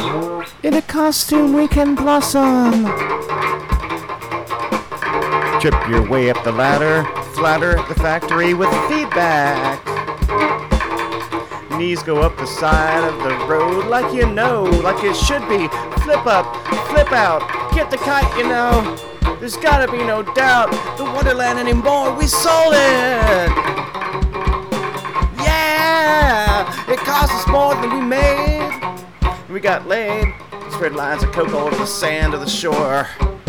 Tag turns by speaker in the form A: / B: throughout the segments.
A: In a costume we can blossom. Trip your way up the ladder, flatter the factory with feedback. Knees go up the side of the road like you know, like it should be. Flip up, flip out, get the kite, you know. There's gotta be no doubt, the Wonderland anymore, we sold it! Yeah! It cost us more than we made. We got laid, spread lines of coke all over the sand of the shore.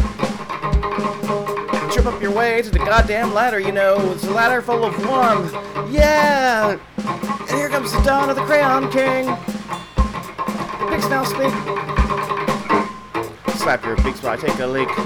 A: Trip up your way to the goddamn ladder, you know, it's a ladder full of warmth. Yeah! And here comes the dawn of the Crayon King. The pigs now speak. Slap your beaks while I take a leak.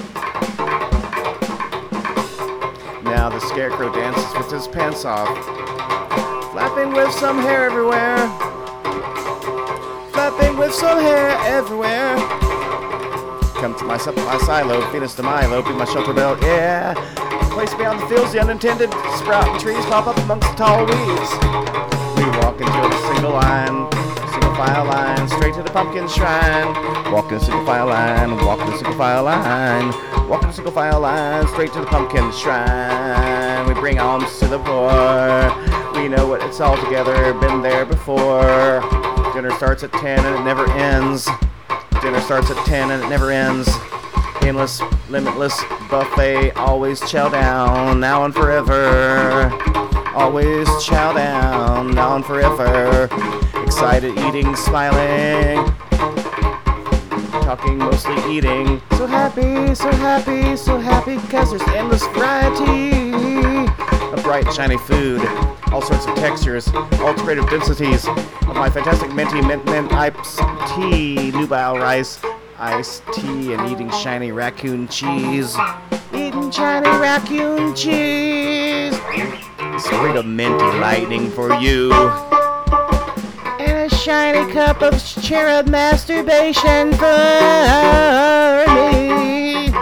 A: Now the scarecrow dances with his pants off, flapping with some hair everywhere. Flapping with some hair everywhere. Come to my silo, Venus de Milo, be my shelter belt, yeah. Place beyond the fields, the unintended sprouting trees pop up amongst the tall weeds. We walk into a single file line, straight to the pumpkin shrine. Walk in a single file line, walk in a single file line. Walk in a single file line, straight to the pumpkin shrine. We bring alms to the poor. We know what it's all together, been there before. Dinner starts at 10 and it never ends. Dinner starts at 10 and it never ends. Endless, limitless buffet, always chow down, now and forever. Always chow down, now and forever. Excited, eating, smiling. Talking, mostly eating. So happy, so happy, so happy, cause there's endless variety of bright, shiny food. All sorts of textures, all creative densities of my fantastic minty mint iced tea, nubile rice, iced tea, and eating shiny raccoon cheese. Eating shiny raccoon cheese. Straight up minty lightning for you. And a shiny cup of cherub masturbation for me.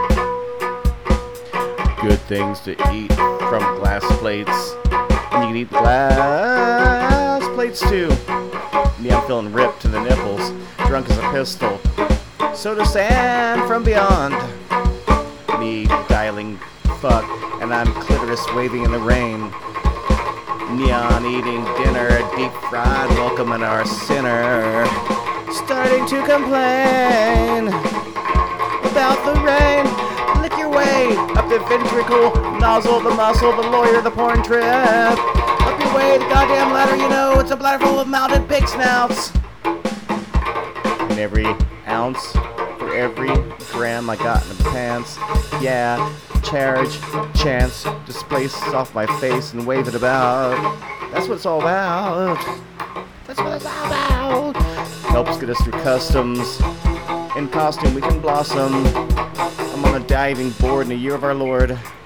A: Good things to eat from glass plates. And you can eat glass plates too. Me, I'm feeling ripped to the nipples, drunk as a pistol. Soda sand from beyond. Me dialing fuck, and I'm clitoris waving in the rain. Neon eating dinner, deep fried welcoming our sinner. Starting to complain about the rain. Lick your way up the ventricle, nozzle, the muscle, the lawyer, the porn trip. Up your way, the goddamn ladder, you know, it's a bladder full of mounted pig snouts. And every ounce, for every gram I got in the pants, yeah, charge, chance, displace off my face and wave it about. That's what it's all about. That's what it's all about. Helps get us through customs. In costume we can blossom. I'm on a diving board in the year of our Lord.